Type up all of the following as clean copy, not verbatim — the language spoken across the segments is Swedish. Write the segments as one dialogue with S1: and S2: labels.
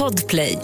S1: Podplay.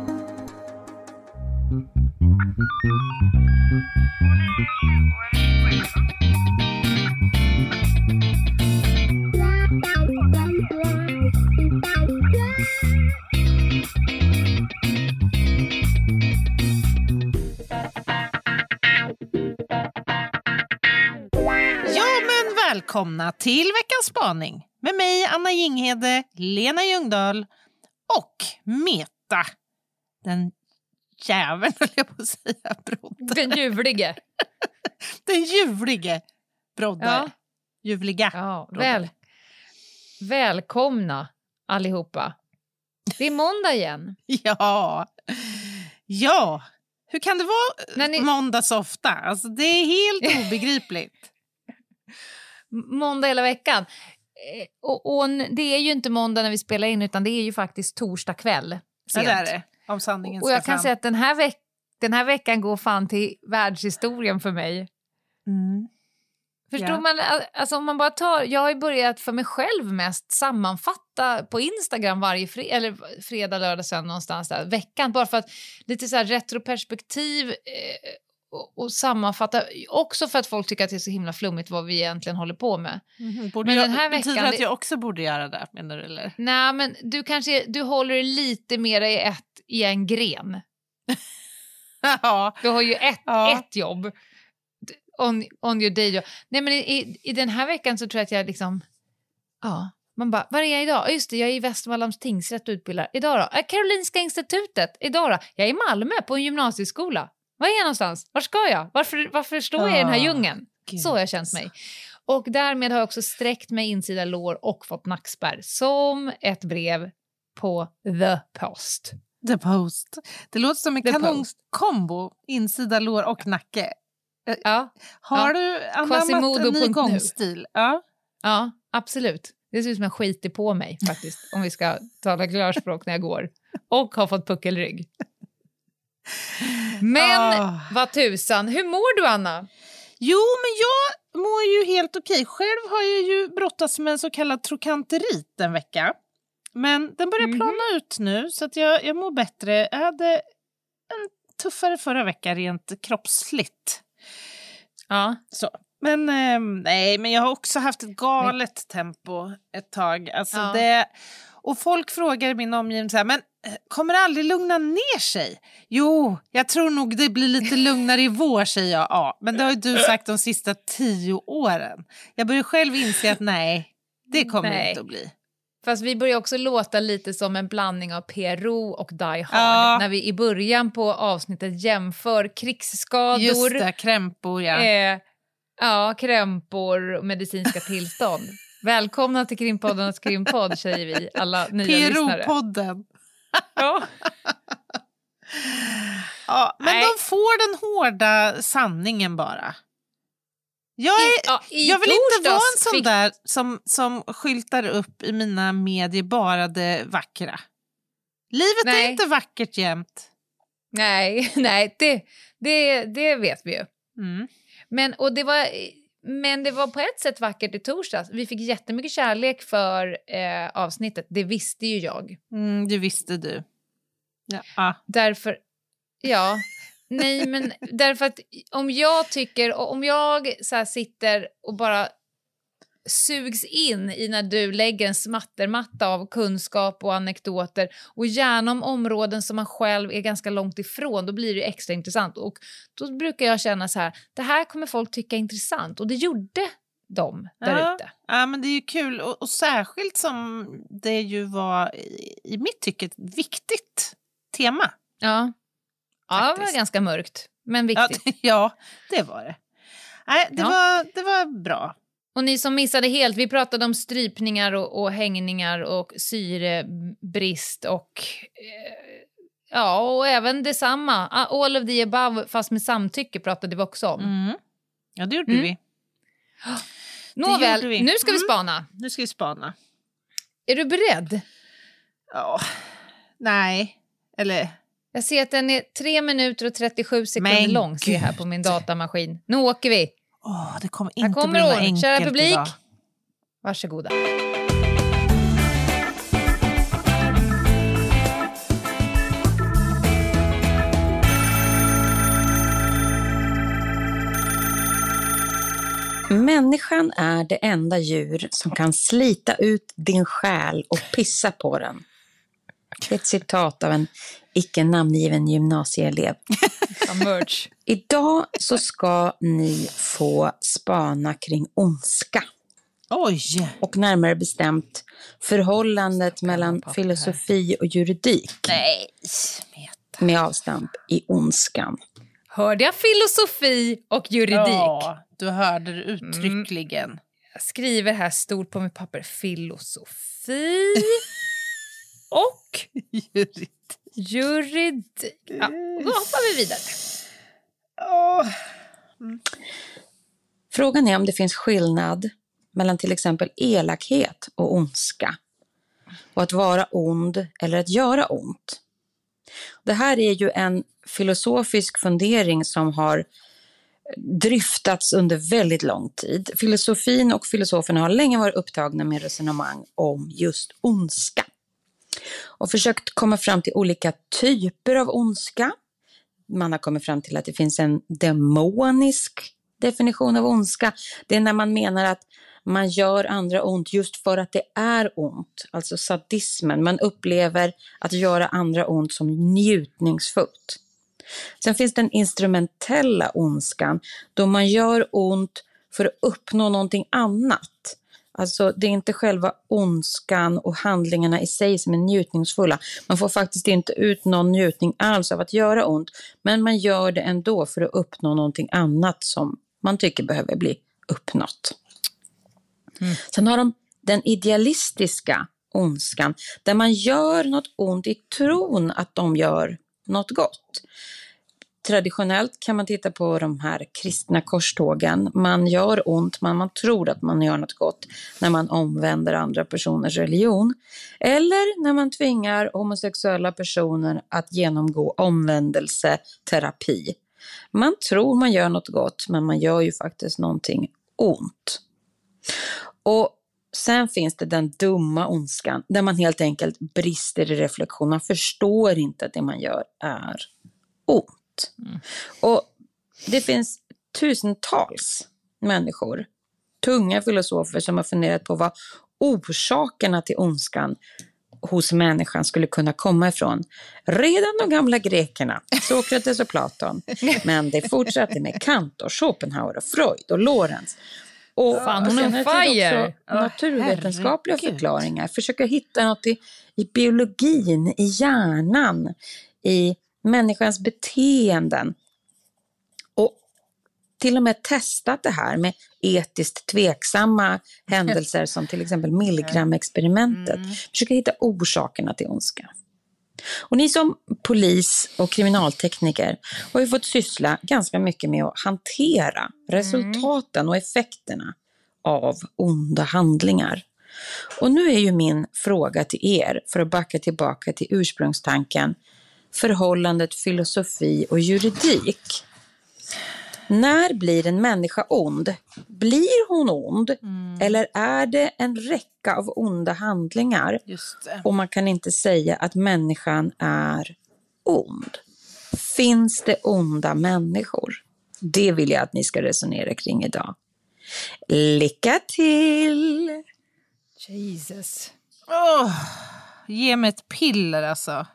S2: Välkomna till veckans spaning med mig Anna Jinghede, Lena Ljungdahl och Meta. Den jäveln höll jag på att säga, Brodde.
S3: Den ljuvlige.
S2: Den ljuvlige Brodde.
S3: Ja.
S2: Ljuvliga.
S3: Ja,
S2: Brodde.
S3: Välkomna allihopa. Det är måndag igen.
S2: Ja. Hur kan det vara måndag så ofta? Alltså, det är helt obegripligt.
S3: Måndag hela veckan. Och det är ju inte måndag när vi spelar in, utan det är ju faktiskt torsdag kväll.
S2: Ja, det är det. Om sanningen ska
S3: och jag kan
S2: fram.
S3: säga att den här veckan går fan till världshistorien för mig.
S2: Mm.
S3: Förstår man? Alltså om man bara jag har ju börjat för mig själv mest sammanfatta på Instagram varje fredag, lördag, söndag någonstans där veckan. Bara för att lite så här retroperspektiv och sammanfatta. Också för att folk tycker att det är så himla flummigt vad vi egentligen håller på med.
S2: Men den här veckan... Betyder att jag också borde göra det, menar du, eller?
S3: Nej, men du håller lite mer i en gren.
S2: Ja.
S3: Du har ju ett jobb. On your day job. Nej, men i den här veckan så tror jag att jag liksom... Ja, man bara, var är jag idag? Just det, jag är i Västmanlands tingsrätt utbildad. Idag då? Karolinska institutet. Idag då? Jag är i Malmö på en gymnasieskola. Var är jag någonstans? Var ska jag? Varför står jag i den här djungeln?
S2: Gud.
S3: Så har jag känt mig. Och därmed har jag också sträckt mig insida lår och fått nackspärr. Som ett brev på The Post.
S2: The Post. Det låter som en kanonkombo. Insida lår och nacke.
S3: Ja.
S2: Har du anammat en ny gångstil?
S3: Ja, absolut. Det ser ut som en skit på mig faktiskt. Om vi ska tala klarspråk när jag går. Och har fått puckelrygg. Men vad tusan, hur mår du, Anna?
S2: Jo, men jag mår ju helt okej. Själv har jag ju brottats med en så kallad trokanterit en vecka. Men den börjar plana ut nu så att jag mår bättre. Jag hade en tuffare förra veckan rent kroppsligt.
S3: Ja.
S2: Så. Men men jag har också haft ett galet tempo ett tag. Alltså och folk frågar i min omgivning så här, men kommer det aldrig lugna ner sig? Jo, jag tror nog det blir lite lugnare i vår, säger jag. Ja, men det har ju du sagt de sista 10 åren. Jag börjar själv inse att nej, det kommer inte att bli.
S3: Fast vi börjar också låta lite som en blandning av PRO och Die Hard. När vi i början på avsnittet jämför krigsskador.
S2: Just det, krämpor,
S3: krämpor och medicinska tillstånd. Välkomna till Krimpoddarnas Krimpodd, säger vi alla nya lyssnare.
S2: PRO-podden.
S3: Ja.
S2: Men de får den hårda sanningen bara. Jag vill inte vara en sån där som skyltar upp i mina medier bara det vackra. Livet är inte vackert jämt.
S3: Nej, det vet vi ju.
S2: Mm.
S3: Men det var på ett sätt vackert i torsdags. Vi fick jättemycket kärlek för avsnittet. Det visste ju jag.
S2: Det visste du. Ja.
S3: Därför att om jag så här sitter och bara sugs in i när du lägger en smattermatta av kunskap och anekdoter och gärna om områden som man själv är ganska långt ifrån, då blir det extra intressant. Och då brukar jag känna så här, det här kommer folk tycka är intressant, och det gjorde de där ute.
S2: Ja, men det är ju kul, och särskilt som det ju var i mitt tycke ett viktigt tema.
S3: Ja, det var ganska mörkt, men viktigt.
S2: Ja, det var det. Nej, det var bra.
S3: Och ni som missade helt, vi pratade om strypningar och hängningar och syrebrist och och även detsamma. All of the above, fast med samtycke pratade vi också om.
S2: Ja, det gjorde vi.
S3: Nåväl, nu ska vi spana.
S2: Nu ska vi spana.
S3: Är du beredd?
S2: Ja, nej, eller...
S3: Jag ser att den är 3 minuter och 37 sekunder lång, ser jag här på min datamaskin. Nu åker vi.
S2: Det kommer inte bli något enkelt.
S3: Kära publik.
S2: Idag.
S3: Varsågoda.
S1: Människan är det enda djur som kan slita ut din själ och pissa på den. Det är ett citat av en icke namngiven gymnasieelev. Idag så ska ni få spana kring ondska.
S2: Oj!
S1: Och närmare bestämt förhållandet mellan filosofi och juridik.
S2: Nej,
S1: med avstamp i ondskan.
S3: Hörde jag filosofi och juridik?
S2: Ja, du hörde det uttryckligen.
S3: Jag skriver här stort på mitt papper. Filosofi och juridik. Ja, då hoppar vi vidare.
S1: Frågan är om det finns skillnad mellan till exempel elakhet och ondska. Och att vara ond eller att göra ont. Det här är ju en filosofisk fundering som har dryftats under väldigt lång tid. Filosofin och filosoferna har länge varit upptagna med resonemang om just ondska. Och försökt komma fram till olika typer av ondska. Man har kommit fram till att det finns en demonisk definition av ondska. Det är när man menar att man gör andra ont just för att det är ont. Alltså sadismen. Man upplever att göra andra ont som njutningsfullt. Sen finns den instrumentella ondskan. Då man gör ont för att uppnå någonting annat. Alltså det är inte själva ondskan och handlingarna i sig som är njutningsfulla. Man får faktiskt inte ut någon njutning alls av att göra ont. Men man gör det ändå för att uppnå någonting annat som man tycker behöver bli uppnått. Sen har de den idealistiska ondskan. Där man gör något ont i tron att de gör något gott. Traditionellt kan man titta på de här kristna korstågen. Man gör ont, men man tror att man gör något gott när man omvänder andra personers religion. Eller när man tvingar homosexuella personer att genomgå omvändelseterapi. Man tror man gör något gott, men man gör ju faktiskt någonting ont. Och sen finns det den dumma ondskan, där man helt enkelt brister i reflektion. Man förstår inte att det man gör är ont. Och det finns tusentals människor, tunga filosofer som har funderat på vad orsakerna till ondskan hos människan skulle kunna komma ifrån. Redan de gamla grekerna, Sokrates och Platon. Men det fortsatte med Kant och Schopenhauer och Freud och Lorenz. Och senare också naturvetenskapliga förklaringar. Försöka hitta något i biologin, i hjärnan, i människans beteenden. Och till och med testat det här med etiskt tveksamma händelser som till exempel Milgram-experimentet. Försöka hitta orsakerna till ondska. Och ni som polis och kriminaltekniker har ju fått syssla ganska mycket med att hantera resultaten och effekterna av onda handlingar. Och nu är ju min fråga till er, för att backa tillbaka till ursprungstanken, förhållandet filosofi och juridik. När blir en människa ond? Blir hon ond? Eller är det en räcka av onda handlingar?
S2: Just det.
S1: Och man kan inte säga att människan är ond. Finns det onda människor? Det vill jag att ni ska resonera kring idag. Lycka till!
S3: Jesus.
S2: Ge mig ett piller alltså.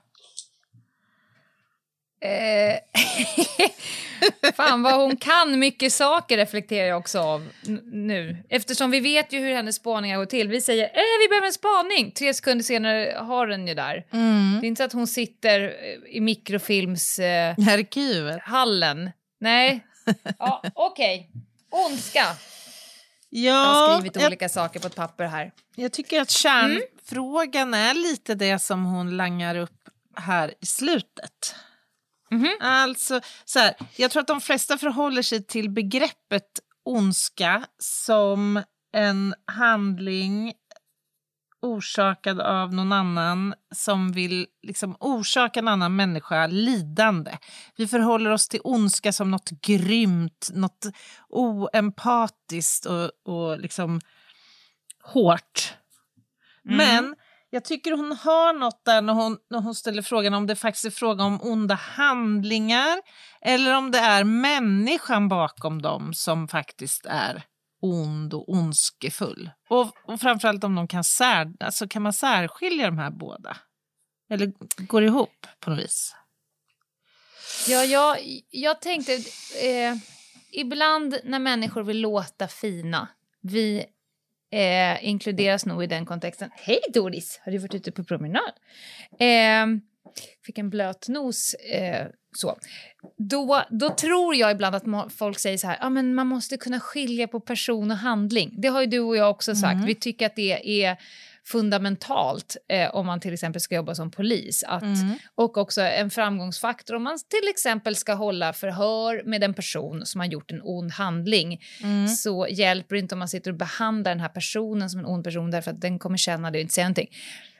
S3: Fan vad hon kan mycket saker, reflekterar jag också av nu. Eftersom vi vet ju hur hennes spaningar går till. Vi säger, vi behöver en spaning. 3 sekunder senare har den ju där. Det är inte så att hon sitter i mikrofilms
S2: arkivet.
S3: Hallen. Nej. Ja, okej. Ondska.
S2: Ja,
S3: jag har skrivit olika saker på ett papper här.
S2: Jag tycker att kärnfrågan är lite det som hon langar upp här i slutet. Alltså, så här, jag tror att de flesta förhåller sig till begreppet ondska som en handling orsakad av någon annan som vill liksom orsaka en annan människa lidande. Vi förhåller oss till ondska som något grymt, något oempatiskt och liksom hårt. Men jag tycker hon har något där när hon ställer frågan om det faktiskt är fråga om onda handlingar eller om det är människan bakom dem som faktiskt är ond och ondskefull? Och framförallt om de kan man särskilja de här båda? Eller går det ihop på något vis?
S3: Ja, jag tänkte... ibland när människor vill låta fina, vi inkluderas nog i den kontexten. Hej Doris, har du varit ute på promenad? Fick en blöt nos. Så. Då tror jag ibland att folk säger så här, men man måste kunna skilja på person och handling. Det har ju du och jag också sagt. Vi tycker att det är fundamentalt om man till exempel ska jobba som polis. Och också en framgångsfaktor om man till exempel ska hålla förhör med en person som har gjort en ond handling. Så hjälper det inte om man sitter och behandlar den här personen som en ond person därför att den kommer känna det och inte säga någonting.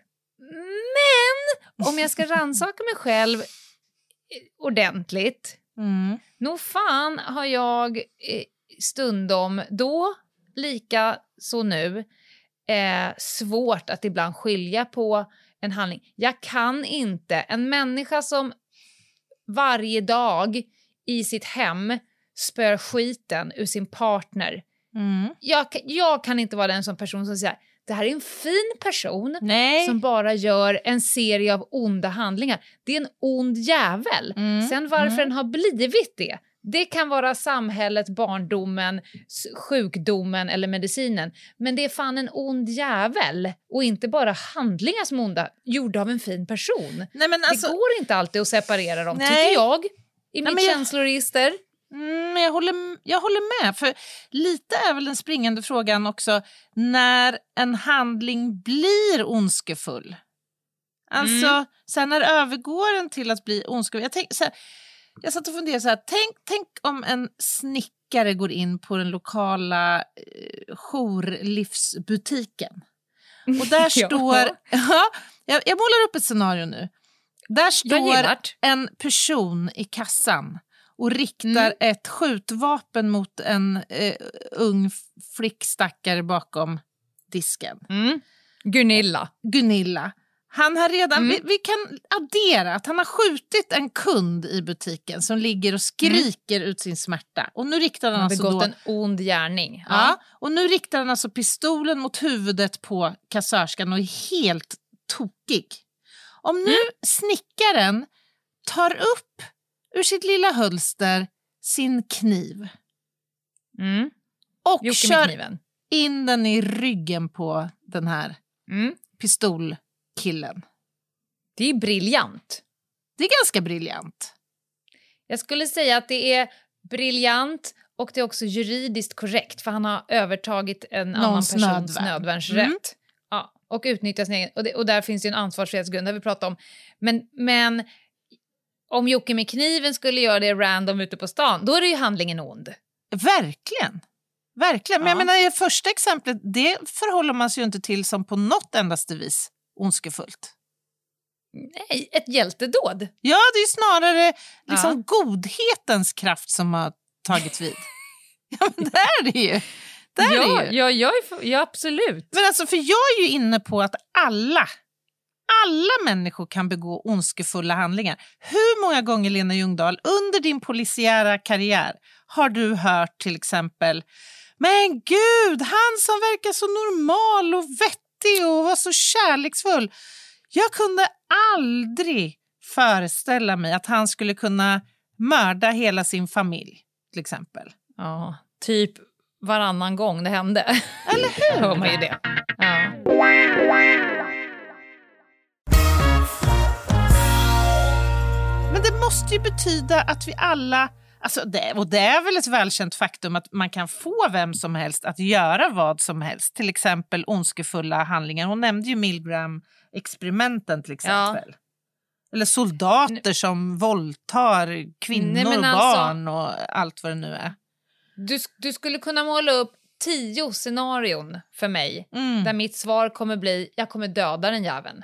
S3: Men om jag ska rannsaka mig själv ordentligt, nog fan har jag stundom då, lika så nu, svårt att ibland skilja på en handling. Jag kan inte, en människa som varje dag i sitt hem spör skiten ur sin partner. Jag kan inte vara den som person som säger det här är en fin person som bara gör en serie av onda handlingar. Det är en ond jävel. Sen varför den har blivit det kan vara samhället, barndomen, sjukdomen eller medicinen. Men det är fan en ond jävel. Och inte bara handlingar som onda, gjorda av en fin person. Nej, men alltså, det går inte alltid att separera dem, tycker jag. I mitt känsloregister.
S2: Jag håller med, för lite är väl den springande frågan också när en handling blir ondskefull. Alltså, sen när övergår den till att bli ondskefull. Jag satt och funderade så här, tänk om en snickare går in på den lokala jourlivsbutiken. Och där står, jag målar upp ett scenario nu. Där står en person i kassan och riktar ett skjutvapen mot en ung flickstackare bakom disken. Gunilla. Han har redan, vi kan addera att han har skjutit en kund i butiken som ligger och skriker ut sin smärta. Och nu riktar han alltså
S3: begått en ond gärning.
S2: Ja, och nu riktar han alltså pistolen mot huvudet på kassörskan och är helt tokig. Om nu snickaren tar upp ur sitt lilla hölster sin kniv och kör in den i ryggen på den här pistolkillen.
S3: Det är briljant.
S2: Det är ganska briljant.
S3: Jag skulle säga att det är briljant och det är också juridiskt korrekt för han har övertagit en annan persons nödvärnsrätt. Ja, och utnyttjar sin egen. Och där finns ju en ansvarsfrihetsgrund, det har vi pratat om. Men om Jocke med kniven skulle göra det random ute på stan, då är det ju handlingen ond.
S2: Verkligen. Men jag menar, i det första exemplet, det förhåller man sig ju inte till som på något endaste vis ondskefullt.
S3: Nej, ett hjältedåd.
S2: Ja, det är ju snarare liksom godhetens kraft som har tagit vid. Ja, men det är det ju. Ja,
S3: absolut.
S2: Men alltså, för jag är ju inne på att alla människor kan begå ondskefulla handlingar. Hur många gånger, Lena Ljungdahl, under din polisiära karriär har du hört till exempel, men gud, han som verkar så normal och vettig och var så kärleksfull. Jag kunde aldrig föreställa mig att han skulle kunna mörda hela sin familj, till exempel.
S3: Ja, typ varannan gång det hände.
S2: Eller hur?
S3: Hör man ju det. Ja.
S2: Men det måste ju betyda att vi alla, alltså det är väl ett välkänt faktum att man kan få vem som helst att göra vad som helst. Till exempel ondskefulla handlingar. Hon nämnde ju Milgram-experimenten till exempel. Ja. Eller soldater som våldtar kvinnor och barn och allt vad det nu är.
S3: Du skulle kunna måla upp 10 scenarion för mig. Där mitt svar kommer bli, jag kommer döda den jäveln.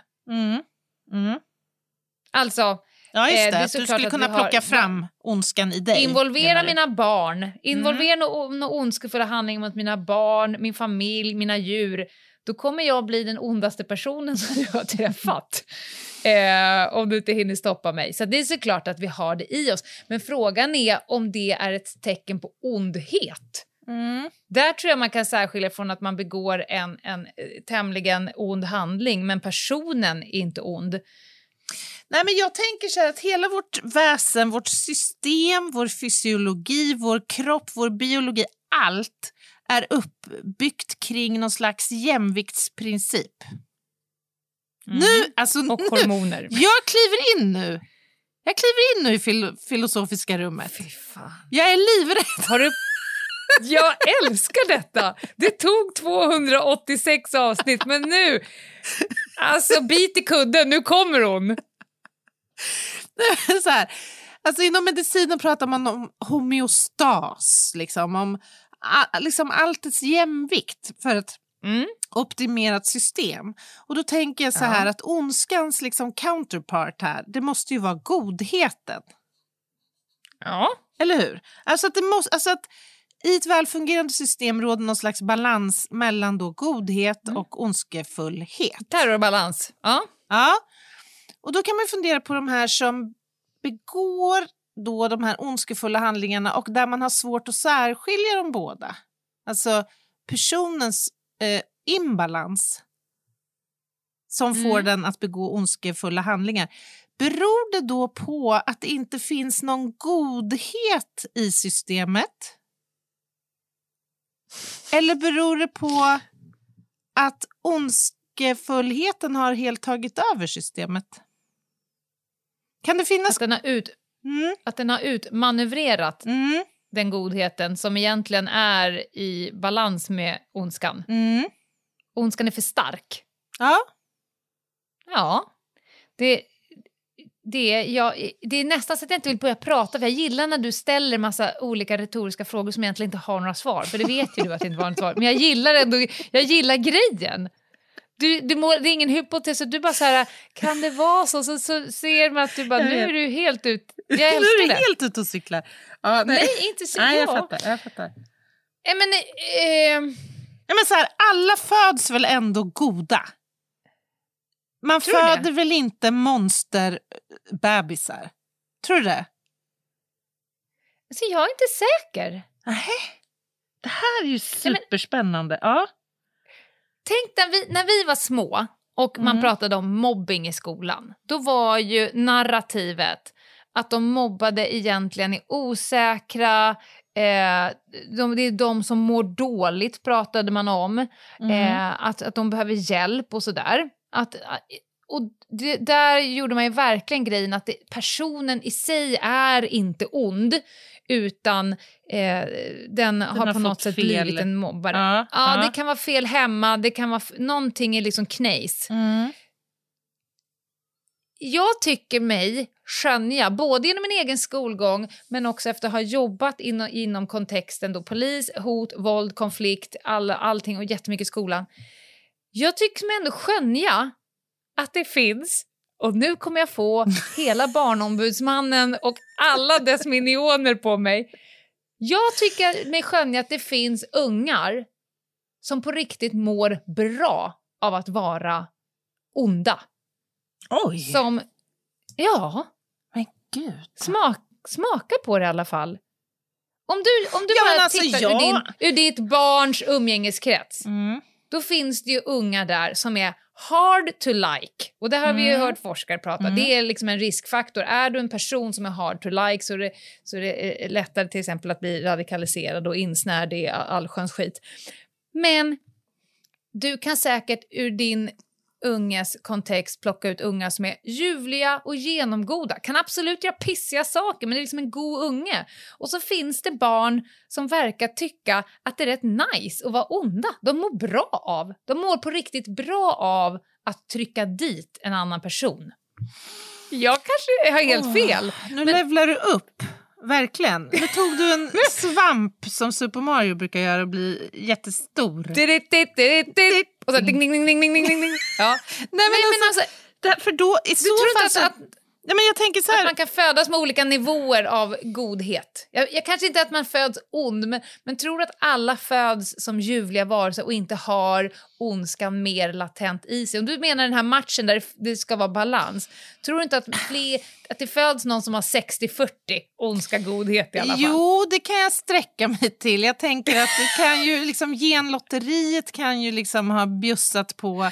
S3: Alltså...
S2: Ja, just det. Du skulle kunna plocka fram ondskan i dig.
S3: Involvera mina barn. Involvera någon ondskefulla handling mot mina barn, min familj, mina djur. Då kommer jag bli den ondaste personen som du har träffat. Om du inte hinner stoppa mig. Så det är såklart att vi har det i oss. Men frågan är om det är ett tecken på ondhet. Där tror jag man kan särskilja från att man begår en tämligen ond handling, men personen är inte ond.
S2: Nej, men jag tänker så här att hela vårt väsen, vårt system, vår fysiologi, vår kropp, vår biologi, allt är uppbyggt kring någon slags jämviktsprincip. Nu, alltså
S3: Och
S2: nu,
S3: hormoner.
S2: Jag kliver in nu i filosofiska rummet.
S3: Fy fan.
S2: Jag är livrädd.
S3: Har du... Jag älskar detta. Det tog 286 avsnitt, men nu... Alltså, bit i kudden, nu kommer hon.
S2: Så här, alltså inom medicinen pratar man om homeostas, liksom, om liksom alltets jämvikt för ett optimerat system. Och då tänker jag så här att ondskans liksom counterpart här, det måste ju vara godheten.
S3: Ja.
S2: Eller hur? Alltså att i ett välfungerande system råder någon slags balans mellan då godhet och ondskefullhet.
S3: Terrorbalans. Ja.
S2: Ja. Och då kan man fundera på de här som begår då de här ondskefulla handlingarna och där man har svårt att särskilja de båda. Alltså personens imbalans som får den att begå ondskefulla handlingar. Beror det då på att det inte finns någon godhet i systemet? Eller beror det på att ondskefullheten har helt tagit över systemet? Kan det finnas...
S3: Att den har utmanövrerat den godheten som egentligen är i balans med ondskan. Ondskan är för stark.
S2: Ja.
S3: Ja. Det är nästan så att jag inte vill börja prata, för jag gillar när du ställer massa olika retoriska frågor som egentligen inte har några svar, för det vet ju du att det inte var något svar. Men jag gillar grejen. Det är ingen hypotes, du bara så här, kan det vara så ser man att du bara, nu är du helt ut. Jag älskar
S2: nu är du
S3: det.
S2: helt ut och cyklar. Ja,
S3: nej, inte så.
S2: Nej, jag fattar.
S3: Men
S2: så här, alla föds väl ändå goda? Man föder väl inte monsterbebisar? Tror du det?
S3: Alltså, jag är inte säker.
S2: Nej. Det här är ju superspännande. Ja.
S3: Tänk när vi var små och man pratade om mobbing i skolan. Då var ju narrativet att de mobbade egentligen är osäkra. Det är de som mår dåligt, pratade man om. Att de behöver hjälp och sådär. Där gjorde man ju verkligen grejen att personen i sig är inte ond, utan den har på något sätt blivit en mobbare. Ja, det kan vara fel hemma, det kan vara någonting är liksom knäs. Jag tycker mig skönja, både genom min egen skolgång men också efter att ha jobbat inom kontexten då polis, hot, våld, konflikt, allting och jättemycket i skolan. Jag tycker mig ändå skönja att det finns, och nu kommer jag få hela barnombudsmannen och alla dess minioner på mig. Jag tycker mig skönja att det finns ungar som på riktigt mår bra av att vara onda.
S2: Oj!
S3: Som,
S2: men gud.
S3: Smaka på det i alla fall. Om du bara tittar ur ditt barns umgängeskrets, då finns det ju unga där som är hard to like. Och det har vi ju hört forskare prata. Det är liksom en riskfaktor. Är du en person som är hard to like så är det lättare till exempel att bli radikaliserad och insnärd i allsköns skit. Men du kan säkert ur din unges kontext plocka ut unga som är ljuvliga och genomgoda. Kan absolut göra pissiga saker, men det är liksom en god unge. Och så finns det barn som verkar tycka att det är rätt nice att vara onda. De mår på riktigt bra av att trycka dit en annan person. Jag kanske har helt fel.
S2: Nu levlar du upp. Verkligen. Nu tog du en svamp som Super Mario brukar göra och bli jättestor.
S3: Och så ding ding ding ding ding ding. Ja.
S2: Nej men alltså för då i så fall att nej, men jag tänker så här,
S3: att man kan födas med olika nivåer av godhet. Jag kanske inte att man föds ond, men tror att alla föds som ljuvliga varelser och inte har ondskan mer latent i sig. Om du menar den här matchen där det ska vara balans, tror du inte att det föds någon som har 60-40 ondska godhet i alla fall?
S2: Jo, det kan jag sträcka mig till. Jag tänker att det kan ju liksom, genlotteriet kan ju liksom ha bjussat på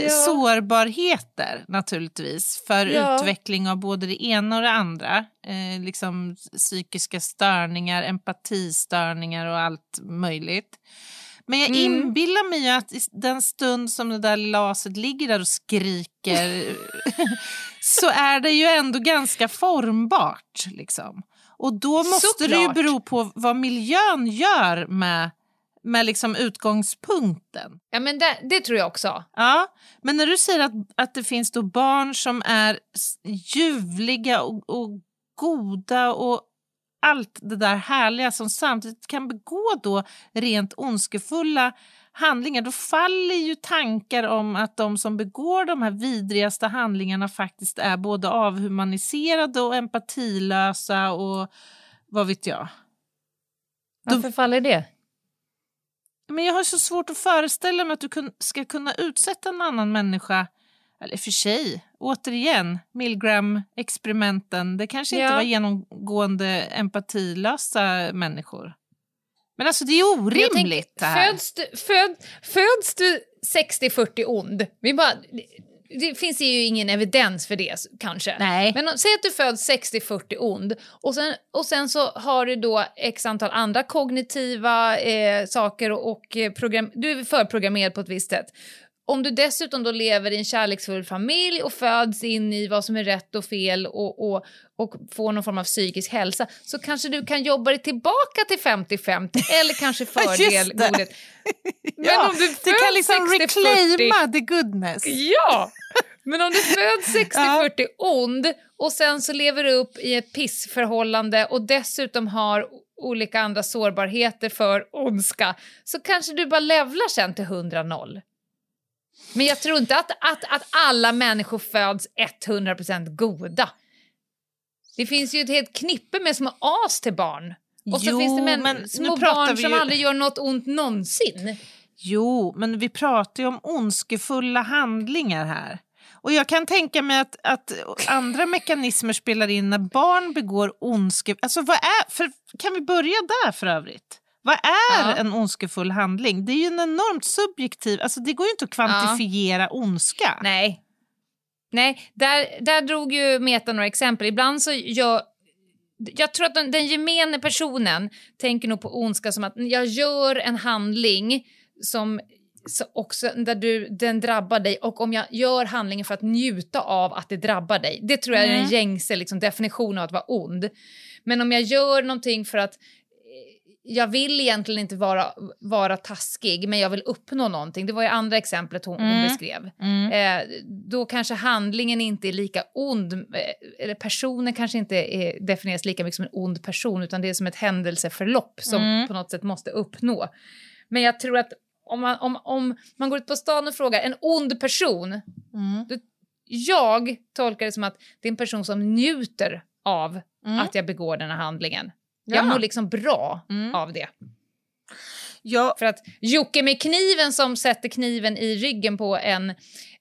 S2: sårbarheter naturligtvis för utveckling av både det ena och det andra. Liksom psykiska störningar, empatistörningar och allt möjligt. Men jag inbillar mig att i den stund som det där laset ligger där och skriker så är det ju ändå ganska formbart. Liksom. Och då måste det ju bero på vad miljön gör med liksom utgångspunkten.
S3: Ja, men det tror jag också.
S2: Ja, men när du säger att det finns då barn som är ljuvliga och goda och allt det där härliga som samtidigt kan begå då rent ondskefulla handlingar, då faller ju tankar om att de som begår de här vidrigaste handlingarna faktiskt är både avhumaniserade och empatilösa och vad vet jag.
S3: Varför faller det?
S2: Men jag har så svårt att föreställa mig att du ska kunna utsätta en annan människa, eller för sig, återigen, Milgram-experimenten, det kanske inte var genomgående empatilösa människor. Men alltså det är orimligt det här.
S3: Föds du 60-40 ond? Det finns ju ingen evidens för det kanske.
S2: Nej.
S3: Men säg att du föds 60-40 ond och sen så har du då x antal andra kognitiva saker och program. Du är förprogrammerad på ett visst sätt. Om du dessutom då lever i en kärleksfull familj och föds in i vad som är rätt och fel och får någon form av psykisk hälsa, så kanske du kan jobba dig tillbaka till 50-50 eller kanske fördel godhet. Men om du
S2: kan liksom
S3: 60-40,
S2: reclaima the goodness.
S3: Ja, men om du föds 60-40 ond och sen så lever du upp i ett pissförhållande och dessutom har olika andra sårbarheter för ondska, så kanske du bara levlar sen till 100-0. Men jag tror inte att alla människor föds 100% goda. Det finns ju ett helt knippe med små as till barn. Och så finns det små barn som aldrig gör något ont någonsin.
S2: Jo, men vi pratar ju om ondskefulla handlingar här. Och jag kan tänka mig att andra mekanismer spelar in när barn begår ondske... Alltså kan vi börja där för övrigt? Vad är en ondskefull handling? Det är ju en enormt subjektiv... Alltså det går ju inte att kvantifiera ondska.
S3: Nej, där drog ju Meta några exempel. Ibland så jag tror att den gemene personen tänker nog på ondska som att jag gör en handling som också där den drabbar dig, och om jag gör handlingen för att njuta av att det drabbar dig. Det tror jag är en gängse liksom, definition av att vara ond. Men om jag gör någonting för att jag vill egentligen inte vara taskig, men jag vill uppnå någonting. Det var ju andra exemplet hon beskrev. Då kanske handlingen inte är lika ond, eller personen kanske inte definieras lika mycket som en ond person, utan det är som ett händelseförlopp som på något sätt måste uppnå. Men jag tror att om man går ut på stan och frågar en ond person, jag tolkar det som att det är en person som njuter av att jag begår den här handlingen. Jag mår liksom bra av det. Ja. För att Jocke med kniven som sätter kniven i ryggen på en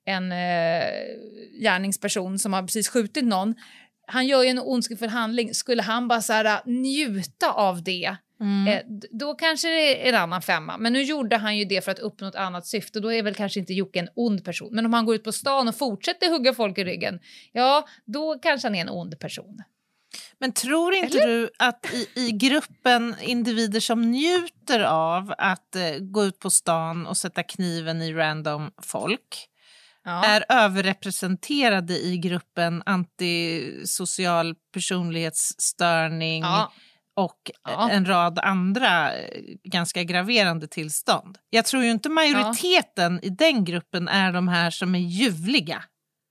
S3: gärningsperson som har precis skjutit någon, han gör ju en ondskefull handling. Skulle han bara så här, njuta av det, då kanske det är en annan femma. Men nu gjorde han ju det för att uppnå ett annat syfte. Då är väl kanske inte Jocke en ond person. Men om han går ut på stan och fortsätter hugga folk i ryggen, ja, då kanske han är en ond person.
S2: Men tror inte du att i gruppen individer som njuter av att gå ut på stan och sätta kniven i random folk är överrepresenterade i gruppen antisocial personlighetsstörning och en rad andra ganska graverande tillstånd? Jag tror ju inte majoriteten i den gruppen är de här som är ljuvliga.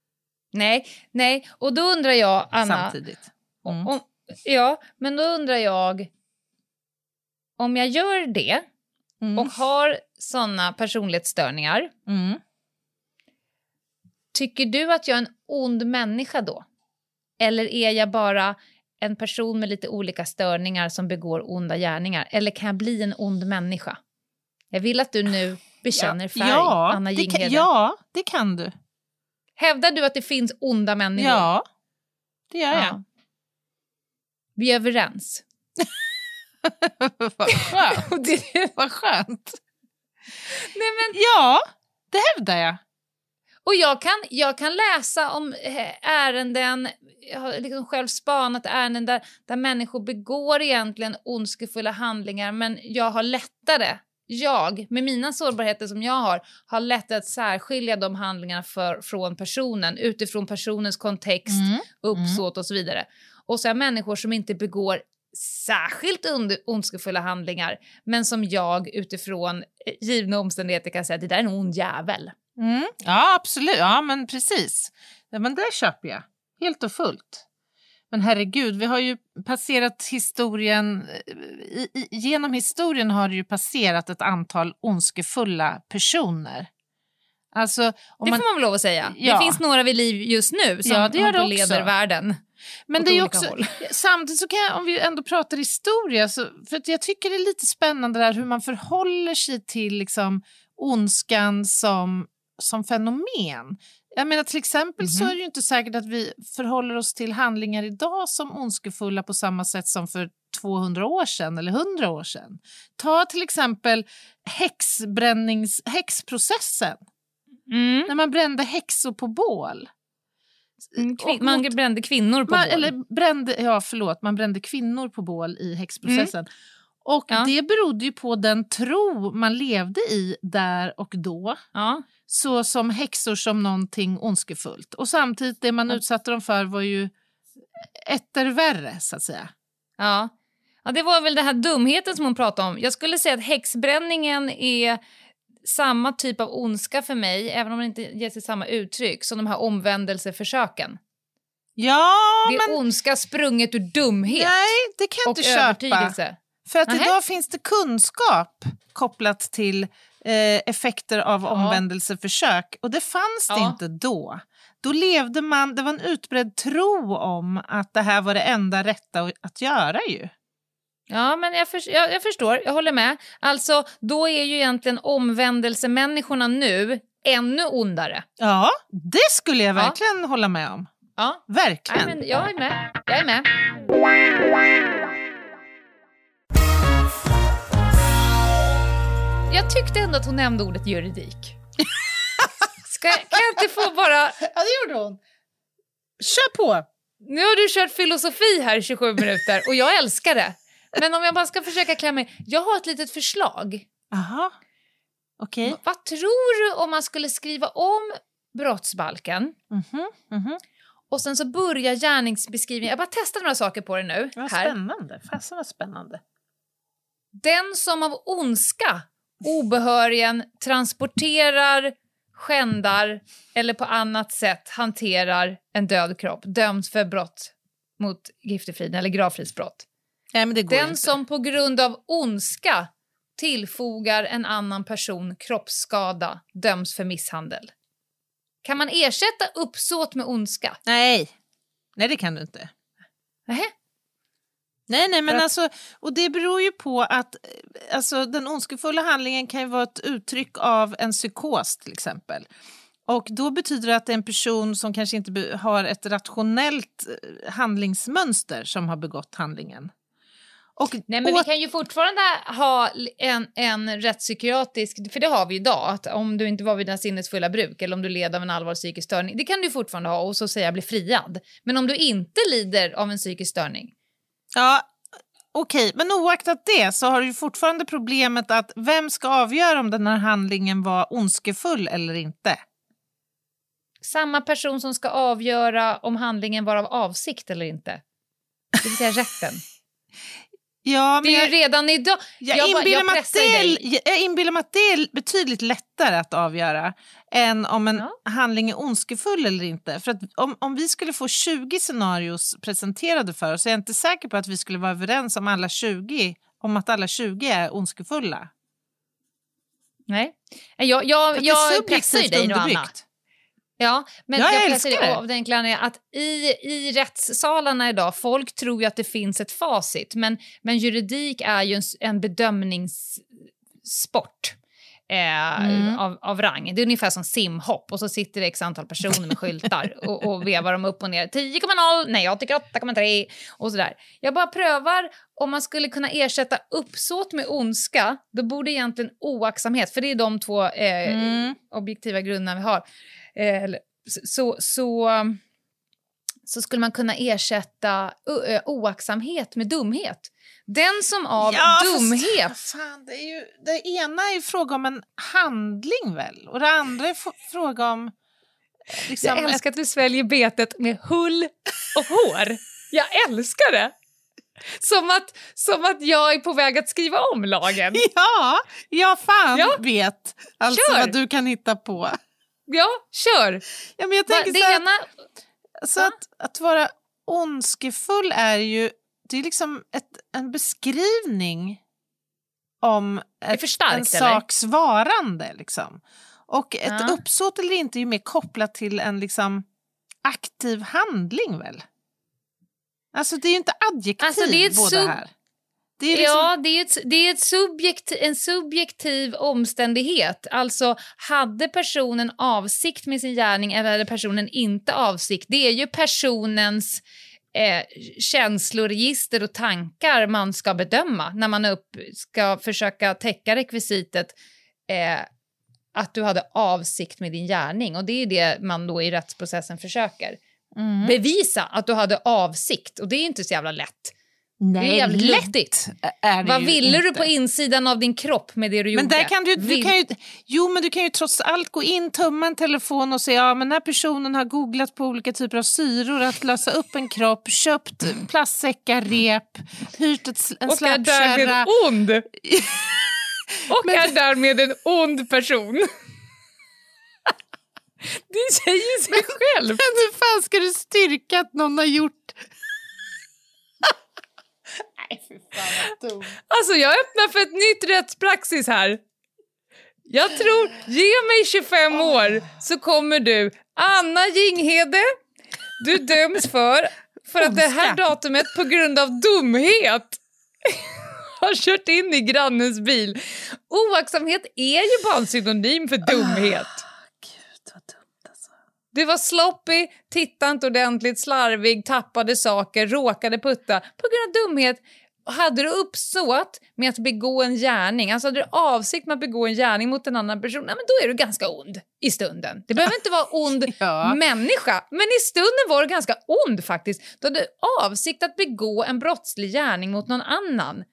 S3: Nej. Och då undrar jag, Anna...
S2: Samtidigt.
S3: Men då undrar jag, om jag gör det och har såna personlighetsstörningar, tycker du att jag är en ond människa då? Eller är jag bara en person med lite olika störningar som begår onda gärningar? Eller kan jag bli en ond människa? Jag vill att du nu bekänner färg, Anna Jinghede.
S2: Ja, det kan du.
S3: Hävdar du att det finns onda människor?
S2: Ja, det gör jag.
S3: Vi är överens.
S2: Vad skönt. Vad skönt.
S3: Nej, men...
S2: Ja, det hävdar jag.
S3: Och jag kan läsa om ärenden, jag har liksom själv spanat ärenden där människor begår egentligen ondskefulla handlingar, men jag har lättare, med mina sårbarheter som jag har lättare att särskilja de handlingarna från personen, utifrån personens kontext, uppsåt och så vidare. Och så är människor som inte begår särskilt ondskefulla handlingar, men som jag utifrån givna omständigheter kan säga att det där är en ond jävel.
S2: Ja, absolut. Ja, men precis. Ja, men det köper jag. Helt och fullt. Men herregud, vi har ju passerat historien. Genom historien har det ju passerat ett antal ondskefulla personer. Alltså,
S3: det får man väl lov att säga.
S2: Ja.
S3: Det finns några vid liv just nu som leder världen.
S2: Men det är ju också, samtidigt så kan jag, om vi ändå pratar historia, för att jag tycker det är lite spännande där hur man förhåller sig till liksom ondskan som fenomen. Jag menar till exempel så är det ju inte säkert att vi förhåller oss till handlingar idag som ondskefulla på samma sätt som för 200 år sedan eller 100 år sedan. Ta till exempel häxprocessen. När man brände häxor på bål.
S3: Man brände kvinnor på bål.
S2: Man brände kvinnor på bål i häxprocessen. Och det berodde ju på den tro man levde i där och då.
S3: Ja.
S2: Så som häxor som någonting ondskefullt. Och samtidigt det man utsatte dem för var ju värre så att säga.
S3: Ja, det var väl den här dumheten som hon pratade om. Jag skulle säga att häxbränningen är samma typ av ondska för mig, även om det inte ger sig samma uttryck, som de här omvändelseförsöken.
S2: Ja,
S3: det är ondska sprunget ur dumhet.
S2: Nej, det kan jag inte köpa.
S3: Övertygelse.
S2: För att idag finns det kunskap kopplat till effekter av omvändelseförsök. Och det fanns det inte då. Då levde man, det var en utbredd tro om att det här var det enda rätta att göra ju.
S3: Ja, men jag förstår, jag håller med. Alltså, då är ju egentligen omvändelsemänniskorna nu ännu ondare.
S2: Ja, det skulle jag verkligen hålla med om.
S3: Ja,
S2: verkligen.
S3: Nej, men jag är med. Jag tyckte ändå att hon nämnde ordet juridik. Kan jag inte få bara...
S2: Ja, det gjorde hon. Kör på!
S3: Nu har du kört filosofi här i 27 minuter och jag älskar det. Men om jag bara ska försöka klämma mig... Jag har ett litet förslag.
S2: Aha. Okej.
S3: Vad tror du om man skulle skriva om brottsbalken? Och sen så börjar gärningsbeskrivningen... Jag bara testar några saker på det nu.
S2: Vad spännande. Fasen vad spännande.
S3: Den som av ondska obehörigen transporterar, skändar eller på annat sätt hanterar en död kropp döms för brott mot giftefriden eller gravfridsbrott.
S2: Nej, men det går
S3: Den
S2: inte.
S3: som på grund av ondska tillfogar en annan person kroppsskada döms för misshandel. Kan man ersätta uppsåt med ondska?
S2: Nej, det kan du inte.
S3: Nähä?
S2: Nej, men alltså, och det beror ju på att alltså, den ondskefulla handlingen kan ju vara ett uttryck av en psykos till exempel. Och då betyder det att det är en person som kanske inte har ett rationellt handlingsmönster som har begått handlingen.
S3: Nej, men vi kan ju fortfarande ha en rättspsykiatrisk, för det har vi idag, att om du inte var vid dina sinnesfulla bruk eller om du led av en allvarlig psykisk störning, det kan du fortfarande ha och så säga bli friad. Men om du inte lider av en psykisk störning.
S2: Ja, okej. Men oaktat det så har du ju fortfarande problemet att vem ska avgöra om den här handlingen var ondskefull eller inte?
S3: Samma person som ska avgöra om handlingen var av avsikt eller inte. Det vill säga rätten.
S2: Ja, men
S3: det är ju redan idag.
S2: Jag inbillar mig att det är betydligt lättare att avgöra än om en handling är ondskefull eller inte. För att om vi skulle få 20 scenarios presenterade för oss så är jag inte säker på att vi skulle vara överens om att alla 20 är ondskefulla.
S3: Nej. Jag pressar ju dig nu, Anna. Ja, men jag pressar det av den enkla anledningen att i rättssalarna idag, folk tror ju att det finns ett facit, men juridik är ju en bedömningssport. av rang. Det är ungefär som simhopp och så sitter det x antal personer med skyltar och vevar dem upp och ner. 10,0, nej jag tycker 8,3 och sådär. Jag bara prövar om man skulle kunna ersätta uppsåt med ondska, då borde egentligen oaktsamhet, för det är de två objektiva grunderna vi har. Så skulle man kunna ersätta oaktsamhet med dumhet. Den som av dumhet...
S2: Fan, det ena är ju fråga om en handling väl? Och det andra är fråga om... Liksom
S3: jag älskar att du sväljer betet med hull och hår. Jag älskar det. Som att jag är på väg att skriva om lagen.
S2: Ja, vet. Alltså kör. Vad du kan hitta på.
S3: Ja, kör.
S2: Ja, men jag tänker så ena... Så att vara ondskefull är ju, det är liksom en beskrivning om en saks varande liksom. Och ett uppsåt eller inte är ju mer kopplat till en liksom aktiv handling väl? Alltså det är ju inte adjektiv alltså, det är båda här. Det är liksom...
S3: det är en subjektiv omständighet. Alltså, hade personen avsikt med sin gärning eller hade personen inte avsikt? Det är ju personens känsloregister och tankar man ska bedöma när man ska försöka täcka rekvisitet att du hade avsikt med din gärning. Och det är det man då i rättsprocessen försöker bevisa, att du hade avsikt. Och det är inte så jävla lätt.
S2: Nej,
S3: det är jävligt luddigt. Vad ville
S2: inte.
S3: Du på insidan av din kropp med det du gjorde?
S2: Men där kan du kan ju trots allt gå in, tumma en telefon och säga men den här personen har googlat på olika typer av syror att lösa upp en kropp, köpt plastsäckar, rep, hyrt en släpkärra.
S3: Och är därmed ond. Och är därmed en ond person. Det säger sig själv.
S2: Men hur fan ska du styrka att någon har gjort? Nej, fy fan vad dum.
S3: Alltså jag öppnar för ett nytt rättspraxis här. Jag tror, ge mig 25 år så kommer du, Anna Jinghede, du döms för att det här datumet på grund av dumhet har kört in i grannens bil. Oaktsamhet är ju bara en synonym för dumhet.
S2: Gud vad dumt alltså.
S3: Du var sloppy, tittade inte ordentligt, slarvig, tappade saker, råkade putta. På grund av dumhet hade du uppsåt med att begå en gärning. Alltså hade du avsikt med att begå en gärning mot en annan person. Nej, men då är du ganska ond i stunden. Det behöver inte vara ond människa. Men i stunden var du ganska ond faktiskt. Du hade avsikt att begå en brottslig gärning mot någon annan.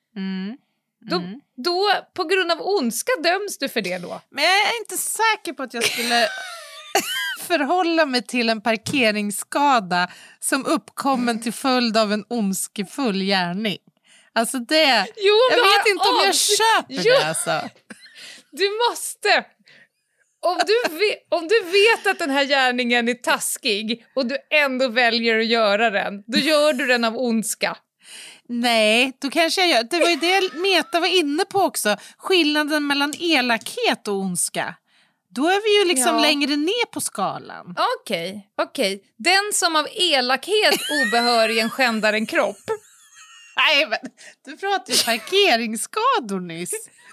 S3: Då på grund av ondska döms du för det då.
S2: Men jag är inte säker på att jag skulle förhålla mig till en parkeringsskada som uppkommen till följd av en ondskefull gärning. Alltså det, jag vet inte om jag köper det alltså.
S3: Du måste. Om du vet att den här gärningen är taskig och du ändå väljer att göra den, då gör du den av ondska.
S2: Nej, då kanske jag gör. Det var ju det Meta var inne på också. Skillnaden mellan elakhet och ondska. Då är vi ju liksom längre ner på skalan.
S3: Okej. Den som av elakhet obehörigen skändar en kropp.
S2: Nej, men du pratade ju parkeringsskador nyss.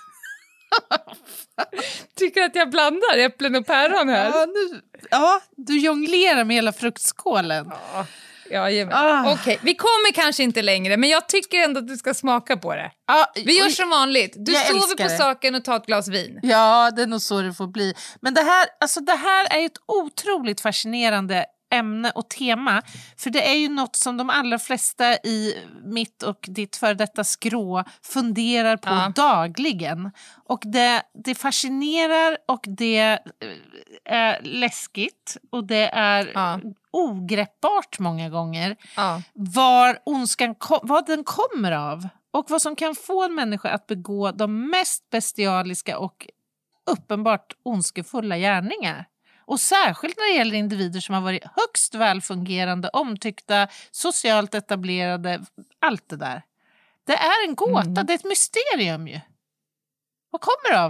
S3: Tycker att jag blandar äpplen och päron här?
S2: Ja, du jonglerar med hela fruktskålen.
S3: Okej, vi kommer kanske inte längre, men jag tycker ändå att du ska smaka på det. Vi gör som vanligt. Du sover på saken och tar ett glas vin.
S2: Ja, det är nog så det får bli. Men det här är ett otroligt fascinerande ämne och tema. För det är ju något som de allra flesta i mitt och ditt för detta skrå funderar på dagligen. Och det fascinerar och det är läskigt och det är ogreppbart många gånger. Var ondskan vad den kommer av och vad som kan få en människa att begå de mest bestialiska och uppenbart ondskefulla gärningar. Och särskilt när det gäller individer som har varit högst välfungerande, omtyckta, socialt etablerade, allt det där. Det är en gåta, det är ett mysterium ju. Vad kommer det av?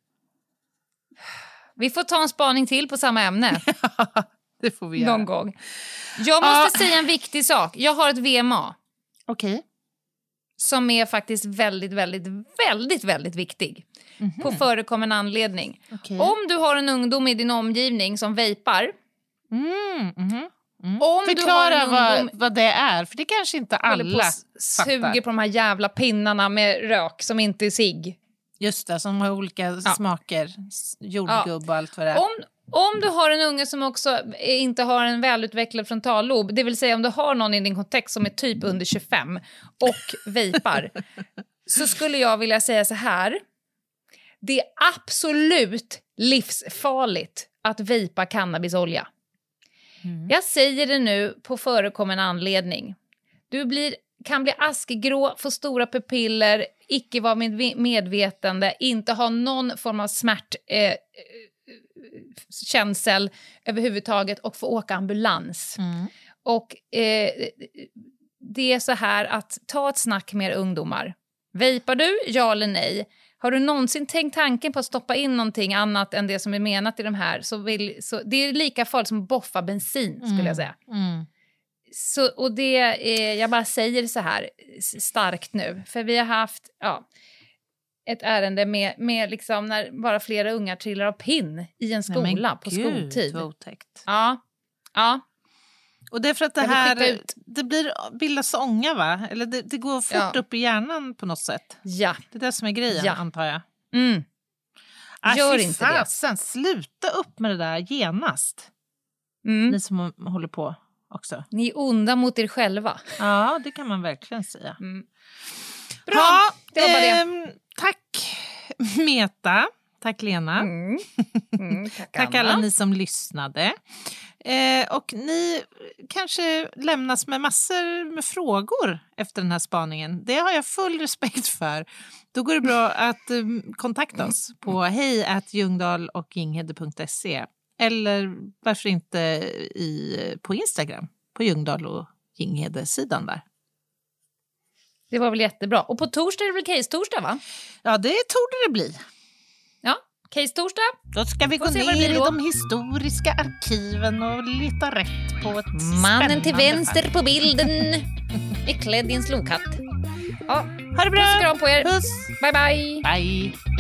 S3: Vi får ta en spaning till på samma ämne.
S2: Det får vi göra.
S3: Någon gång. Jag måste säga en viktig sak. Jag har ett VMA.
S2: Okej.
S3: Som är faktiskt väldigt, väldigt, väldigt, väldigt viktig. på förekommande anledning.
S2: Okay.
S3: Om du har en ungdom i din omgivning som vejpar.
S2: Förklara vad det är, för det kanske inte alla
S3: suger på de här jävla pinnarna med rök som inte är cigg.
S2: Just det, som har olika smaker, jordgubb och allt vad det är.
S3: Om du har en unge som också inte har en välutvecklad frontallob, det vill säga om du har någon i din kontext som är typ under 25 och vejpar, så skulle jag vilja säga så här. Det är absolut livsfarligt att vejpa cannabisolja. Jag säger det nu på förekommande anledning. Du kan bli askgrå, få stora pupiller, icke vara medvetande, inte ha någon form av känsel överhuvudtaget och få åka ambulans. Och det är så här att ta ett snack med ungdomar. Vejpar du? Ja eller nej? Har du någonsin tänkt tanken på att stoppa in någonting annat än det som är menat i de här? Så det är lika farligt som att boffa bensin, skulle jag säga. Så, och jag bara säger så här starkt nu. För vi har haft ett ärende med liksom när bara flera ungar trillar av pinn i en skola på skoltid.
S2: Vad otäckt.
S3: Ja.
S2: Och det är för att det bildas ånga, va? Eller det går fort upp i hjärnan på något sätt.
S3: Ja.
S2: Det är det som är grejen, antar jag.
S3: Gör inte det.
S2: Sen sluta upp med det där genast. Ni som håller på också.
S3: Ni är onda mot er själva.
S2: Ja, det kan man verkligen säga.
S3: Bra, det var bara det.
S2: Tack Meta. Tack Lena. Tack alla ni som lyssnade. Och ni kanske lämnas med massor med frågor efter den här spaningen. Det har jag full respekt för. Då går det bra att kontakta oss på hej@ljungdahlochginghede.se eller varför inte på Instagram på Ljungdahl och Ginghede-sidan där.
S3: Det var väl jättebra. Och på torsdag är det väl case-torsdag, va?
S2: Ja, det torde det bli.
S3: Ja, case-torsdag.
S2: Då ska vi gå ner i de historiska arkiven och leta rätt på ett
S3: mannen till vänster fall på bilden är klädd i en slokhatt. Ja,
S2: ha det bra.
S3: Puss och kram på er.
S2: Puss.
S3: Bye, bye.
S2: Bye.